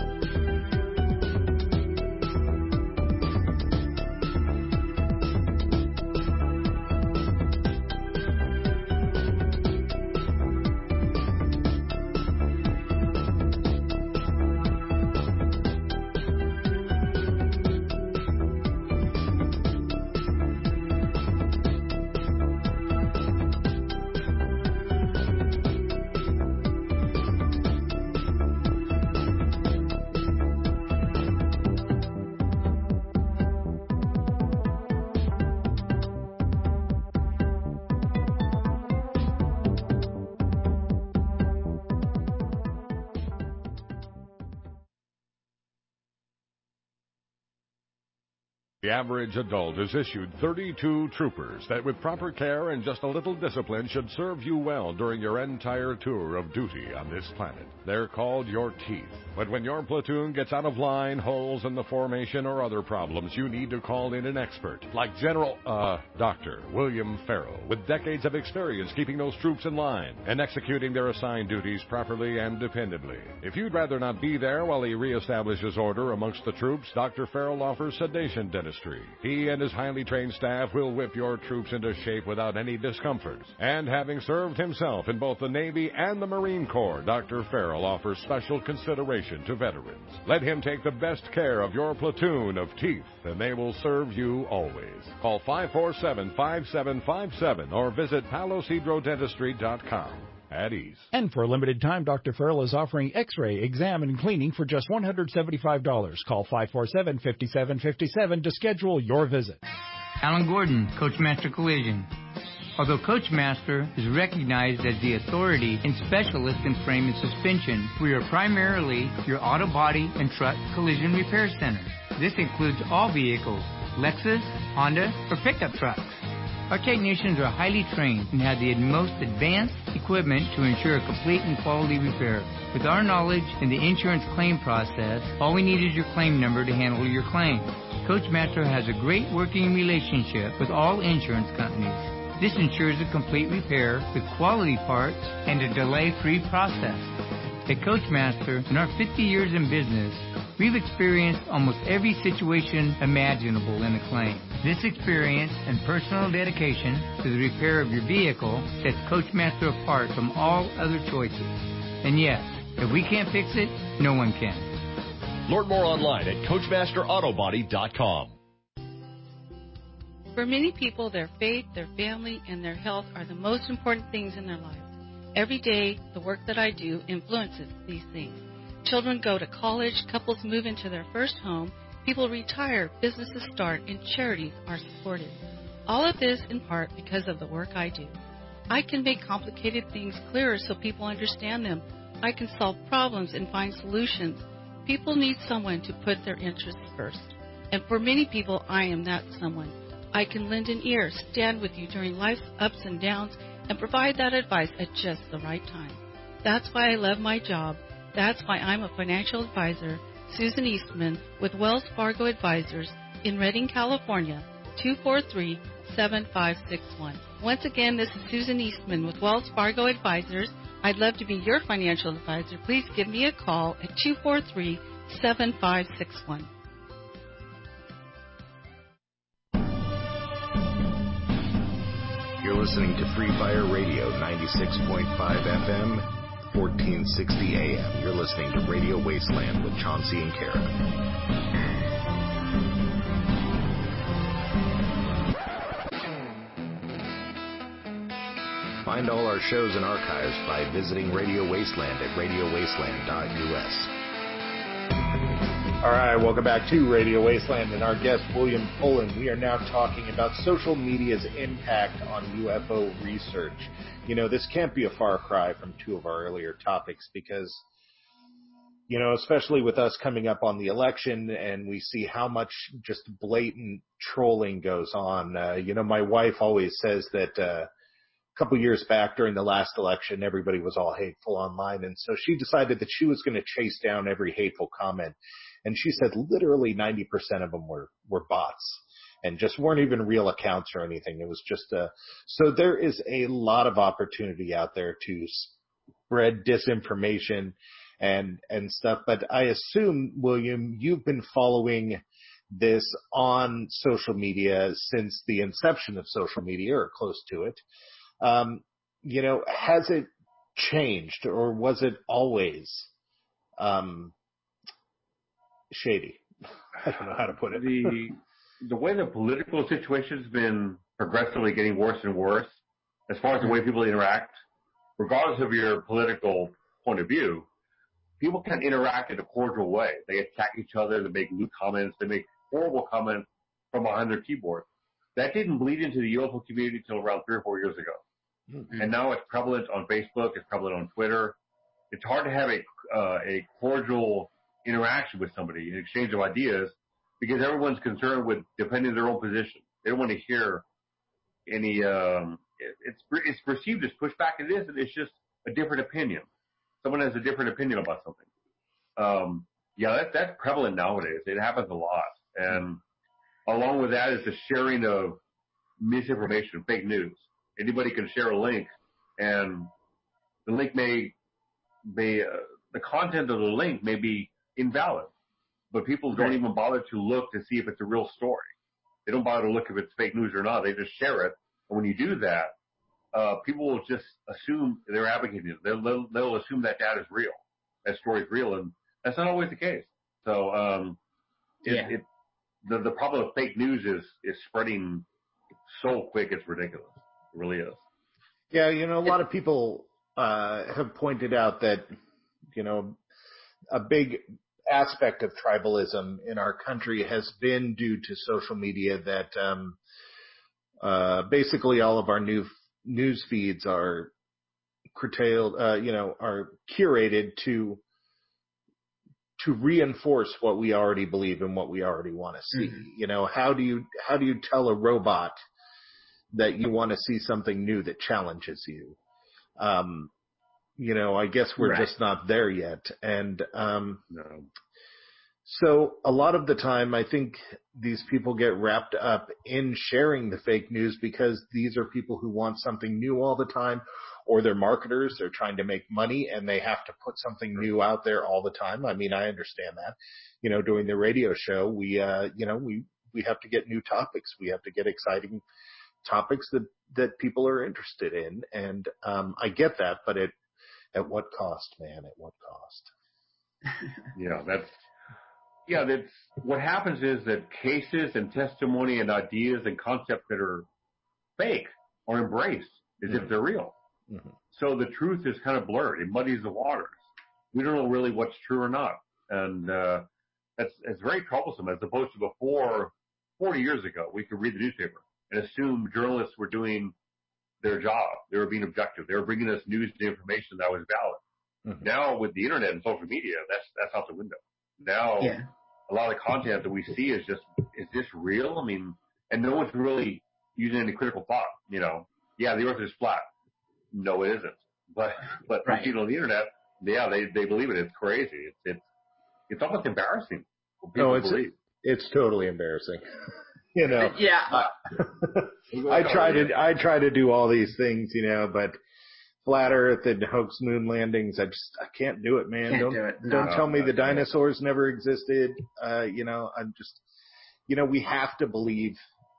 Speaker 17: The average adult is issued thirty-two troopers that with proper care and just a little discipline should serve you well during your entire tour of duty on this planet. They're called your teeth. But when your platoon gets out of line, holes in the formation, or other problems, you need to call in an expert, like General, uh, Doctor William Farrell, with decades of experience keeping those troops in line and executing their assigned duties properly and dependably. If you'd rather not be there while he reestablishes order amongst the troops, Doctor Farrell offers sedation dentistry. He and his highly trained staff will whip your troops into shape without any discomfort. And having served himself in both the Navy and the Marine Corps, Doctor Farrell offers special consideration to veterans. Let him take the best care of your platoon of teeth, and they will serve you always. Call five four seven, five seven five seven or visit palos hydro dentistry dot com. At ease.
Speaker 8: And for a limited time, Doctor Farrell is offering X-ray, exam, and cleaning for just one hundred seventy-five dollars. Call five four seven, five seven five seven to schedule your visit.
Speaker 18: Alan Gordon, Coachmaster Collision. Although Coachmaster is recognized as the authority and specialist in frame and suspension, we are primarily your auto body and truck collision repair center. This includes all vehicles, Lexus, Honda, or pickup trucks. Our technicians are highly trained and have the most advanced equipment to ensure a complete and quality repair. With our knowledge in the insurance claim process, all we need is your claim number to handle your claim. Coachmaster has a great working relationship with all insurance companies. This ensures a complete repair with quality parts and a delay-free process. At Coachmaster, in our fifty years in business, we've experienced almost every situation imaginable in a claim. This experience and personal dedication to the repair of your vehicle sets Coachmaster apart from all other choices. And yes, if we can't fix it, no one can.
Speaker 19: Learn more online at coachmaster auto body dot com.
Speaker 20: For many people, their faith, their family, and their health are the most important things in their lives. Every day, the work that I do influences these things. Children go to college, couples move into their first home, people retire, businesses start, and charities are supported. All of this in part because of the work I do. I can make complicated things clearer so people understand them. I can solve problems and find solutions. People need someone to put their interests first. And for many people, I am that someone. I can lend an ear, stand with you during life's ups and downs, and provide that advice at just the right time. That's why I love my job. That's why I'm a financial advisor, Susan Eastman, with Wells Fargo Advisors in Redding, California, two four three, seven five six one. Once again, this is Susan Eastman with Wells Fargo Advisors. I'd love to be your financial advisor. Please give me a call at two four three, seven five six one.
Speaker 21: You're listening to Free Fire Radio, ninety-six point five F M, fourteen sixty A M. You're listening to Radio Wasteland with Chauncey and Kara. Find all our shows and archives by visiting Radio Wasteland at radio wasteland dot u s.
Speaker 2: All right, welcome back to Radio Wasteland and our guest, William Pullen. We are now talking about social media's impact on U F O research. You know, this can't be a far cry from two of our earlier topics because, you know, especially with us coming up on the election and we see how much just blatant trolling goes on. Uh, you know, my wife always says that uh, a couple years back during the last election, everybody was all hateful online. And so she decided that she was going to chase down every hateful comment. And she said literally ninety percent of them were, were bots and just weren't even real accounts or anything. It was just a, so there is a lot of opportunity out there to spread disinformation and, and stuff. But I assume, William, you've been following this on social media since the inception of social media or close to it. Um, you know, has it changed or was it always, um, shady? I don't know how to put it.
Speaker 7: The the way the political situation's been progressively getting worse and worse, as far as the way people interact, regardless of your political point of view, people can interact in a cordial way. They attack each other, they make lewd comments, they make horrible comments from behind their keyboard. That didn't bleed into the U F O community until around three or four years ago. Mm-hmm. And now it's prevalent on Facebook, it's prevalent on Twitter. It's hard to have a uh, a cordial interaction with somebody, an exchange of ideas, because everyone's concerned with defending their own position. They don't want to hear any, um, it, it's, it's perceived as pushback. It is, and it's just a different opinion. Someone has a different opinion about something. Um, yeah, that, that's prevalent nowadays. It happens a lot. And along with that is the sharing of misinformation, fake news. Anybody can share a link, and the link may, may, uh, the content of the link may be invalid, but people don't even bother to look to see if it's a real story. They don't bother to look if it's fake news or not. They just share it. And when you do that, uh, people will just assume they're advocating it. They'll, they'll, they'll assume that data is real, that story is real, and that's not always the case. So, um, it,
Speaker 3: yeah.
Speaker 7: it, the, the problem of fake news is, is spreading so quick, it's ridiculous. It really is.
Speaker 2: Yeah, you know, a lot of people uh, have pointed out that, you know, a big aspect of tribalism in our country has been due to social media, that um, uh, basically all of our new news feeds are curtailed, uh, you know, are curated to to reinforce what we already believe and what we already want to see. Mm-hmm. You know, how do you how do you tell a robot that you want to see something new that challenges you? Um, You know, I guess we're right. just not there yet. And um, no. So a lot of the time, I think these people get wrapped up in sharing the fake news because these are people who want something new all the time, or they're marketers. They're trying to make money and they have to put something new out there all the time. I mean, I understand that. You know, doing the radio show, we, uh, you know, we, we have to get new topics. We have to get exciting topics that, that people are interested in. And um, I get that, but it, at what cost, man? At what cost?
Speaker 7: Yeah, that's, yeah, that's, what happens is that cases and testimony and ideas and concepts that are fake are embraced as mm-hmm. if they're real. Mm-hmm. So the truth is kind of blurred. It muddies the waters. We don't know really what's true or not. And, uh, that's, it's very troublesome as opposed to before, forty years ago, we could read the newspaper and assume journalists were doing their job. They were being objective. They were bringing us news and information that was valid. Mm-hmm. Now with the internet and social media, that's that's out the window. Now yeah. a lot of the content that we see is just, is this real? I mean, and no one's really using any critical thought. You know, yeah, the Earth is flat. No, it isn't. But but right. you know, on the internet, yeah, they they believe it. It's crazy. It's it's it's almost embarrassing.
Speaker 2: No, it's believe. it's totally embarrassing. You know,
Speaker 3: yeah.
Speaker 2: I try to I try to do all these things, you know, but flat Earth and hoax moon landings, I just I can't do it, man.
Speaker 3: Can't
Speaker 2: don't
Speaker 3: do it. No,
Speaker 2: don't tell
Speaker 3: no,
Speaker 2: me
Speaker 3: no,
Speaker 2: the dinosaurs no. never existed. Uh, you know, I'm just, you know, we have to believe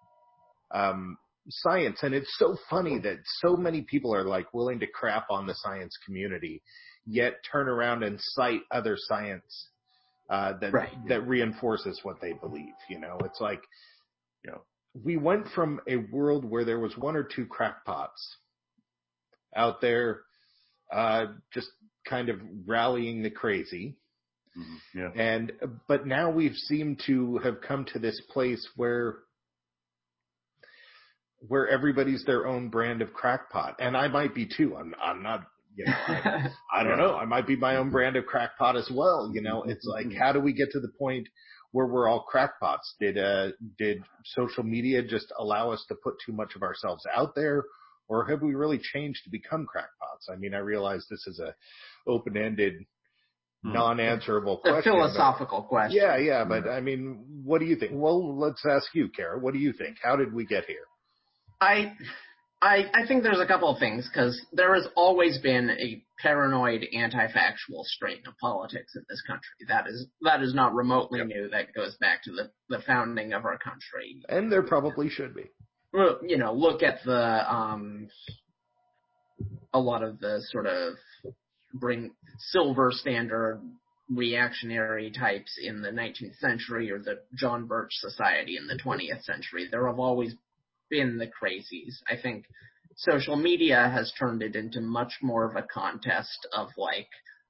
Speaker 2: um, science, and it's so funny that so many people are like willing to crap on the science community, yet turn around and cite other science uh, that
Speaker 3: right.
Speaker 2: that reinforces what they believe. You know, it's like. You know, we went from a world where there was one or two crackpots out there, uh, just kind of rallying the crazy.
Speaker 7: Mm-hmm. Yeah.
Speaker 2: And, but now we've seemed to have come to this place where, where everybody's their own brand of crackpot. And I might be too. I'm, I'm not, you know, I, I don't know. I might be my own brand of crackpot as well. You know, it's like, how do we get to the point where we're all crackpots? Did, uh, did social media just allow us to put too much of ourselves out there? Or have we really changed to become crackpots? I mean, I realize this is a open-ended, hmm. non-answerable
Speaker 3: a
Speaker 2: question.
Speaker 3: A philosophical
Speaker 2: but,
Speaker 3: question.
Speaker 2: Yeah, yeah, but I mean, what do you think? Well, let's ask you, Kara. What do you think? How did we get here?
Speaker 3: I, I, I think there's a couple of things, because there has always been a paranoid, anti-factual strain of politics in this country. That is that is not remotely yep. new. That goes back to the, the founding of our country.
Speaker 2: And there probably should be.
Speaker 3: Well, you know, look at the um, a lot of the sort of bring silver standard reactionary types in the nineteenth century, or the John Birch Society in the twentieth century. There have always been the crazies. I think social media has turned it into much more of a contest of like,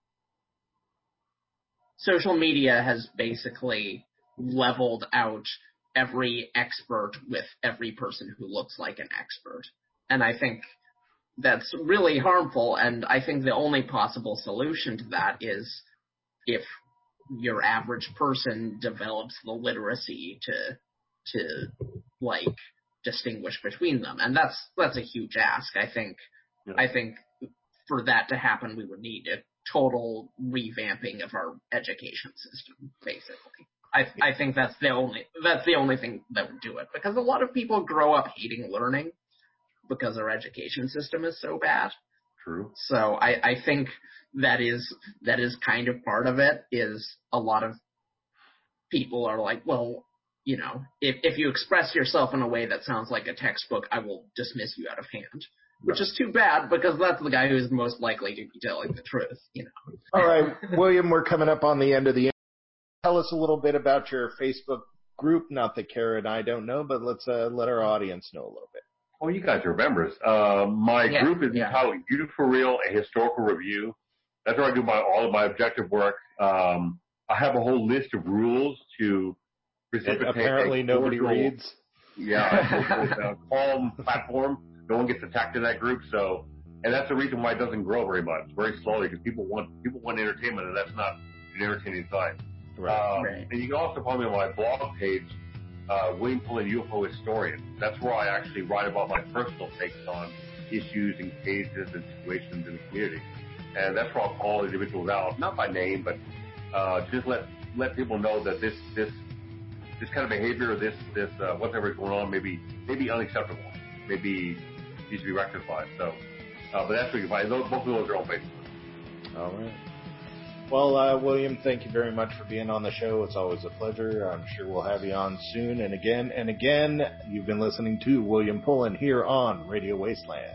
Speaker 3: social media has basically leveled out every expert with every person who looks like an expert. And I think that's really harmful, and I think the only possible solution to that is if your average person develops the literacy to, to, like, distinguish between them. And that's, that's a huge ask. I think, yeah. I think for that to happen, we would need a total revamping of our education system, basically. I, I think that's the only, that's the only thing that would do it, because a lot of people grow up hating learning because our education system is so bad.
Speaker 7: True.
Speaker 3: So I, I think that is, that is kind of part of it, is a lot of people are like, well, you know, if, if you express yourself in a way that sounds like a textbook, I will dismiss you out of hand. Which is too bad, because that's the guy who is most likely to be telling the truth, you know.
Speaker 2: All right, William, we're coming up on the end of the interview. Tell us a little bit about your Facebook group. Not that Kara and I don't know, but let's uh, let our audience know a little bit.
Speaker 7: Oh, you guys are members. Uh, my
Speaker 3: yeah,
Speaker 7: group is
Speaker 3: yeah.
Speaker 7: entitled Unit for Real, a historical review. That's where I do my all of my objective work. Um, I have a whole list of rules to precipitate.
Speaker 2: Apparently nobody reads.
Speaker 7: Yeah, it's a calm platform. No one gets attacked in that group, so, and that's the reason why it doesn't grow very much, very slowly, because people want people want entertainment, and that's not an entertaining site.
Speaker 2: Right.
Speaker 7: Um,
Speaker 3: right.
Speaker 7: And you can also follow me on my blog page, uh, William Pullen, U F O Historian. That's where I actually write about my personal takes on issues and cases and situations in the community. And that's where I'll call individuals out, not by name, but uh, just let let people know that this this this kind of behavior, this this uh, whatever is going on, may be, may be unacceptable, maybe needs to be rectified. So, uh, but that's what you can find. Those, both of those are on Facebook.
Speaker 2: All right. Well, uh, William, thank you very much for being on the show. It's always a pleasure. I'm sure we'll have you on soon and again and again. You've been listening to William Pullen here on Radio Wasteland.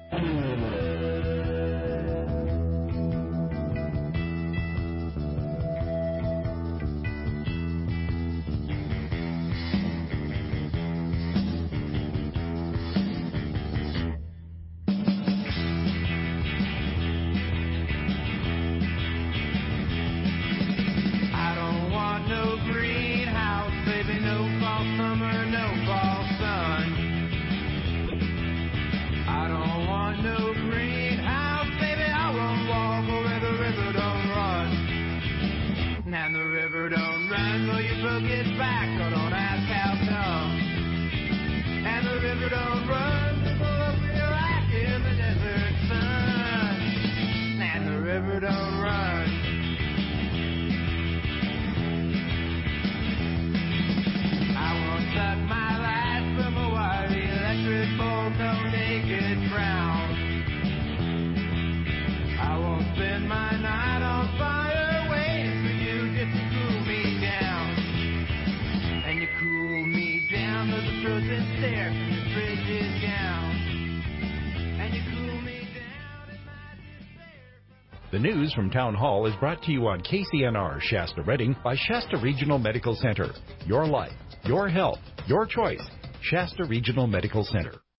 Speaker 8: The news from Town Hall is brought to you on K C N R Shasta Redding by Shasta Regional Medical Center. Your life, your health, your choice. Shasta Regional Medical Center.